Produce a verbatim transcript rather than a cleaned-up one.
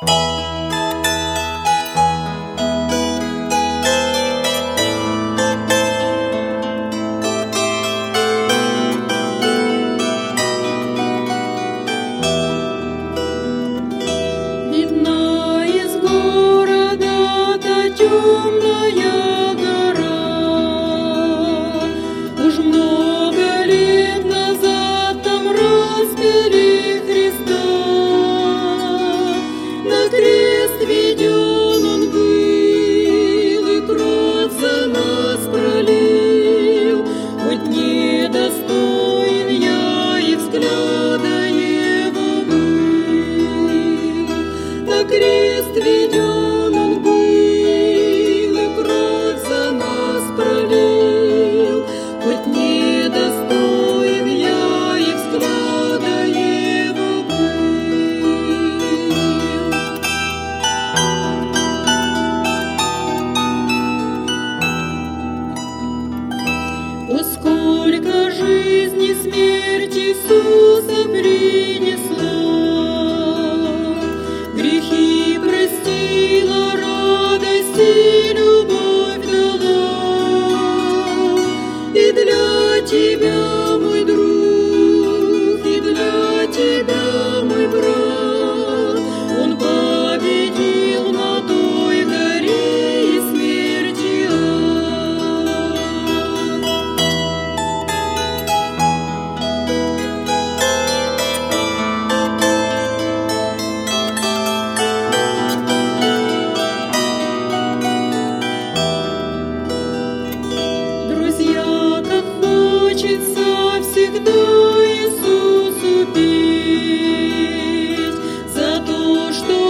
Темная гора, уж много лет назад там распяли Христа. На крест веден он был и кровь за нас пролил, хоть недостоин я и взгляда его был. На крест веден О, сколько жизни смерть Иисуса принесла, грехи простила, радость и любовь дала. И для тебя, мой друг, и для тебя, мой брат, Он победил на той горе и смерти ад. Хочется всегда Иисусу петь за то, что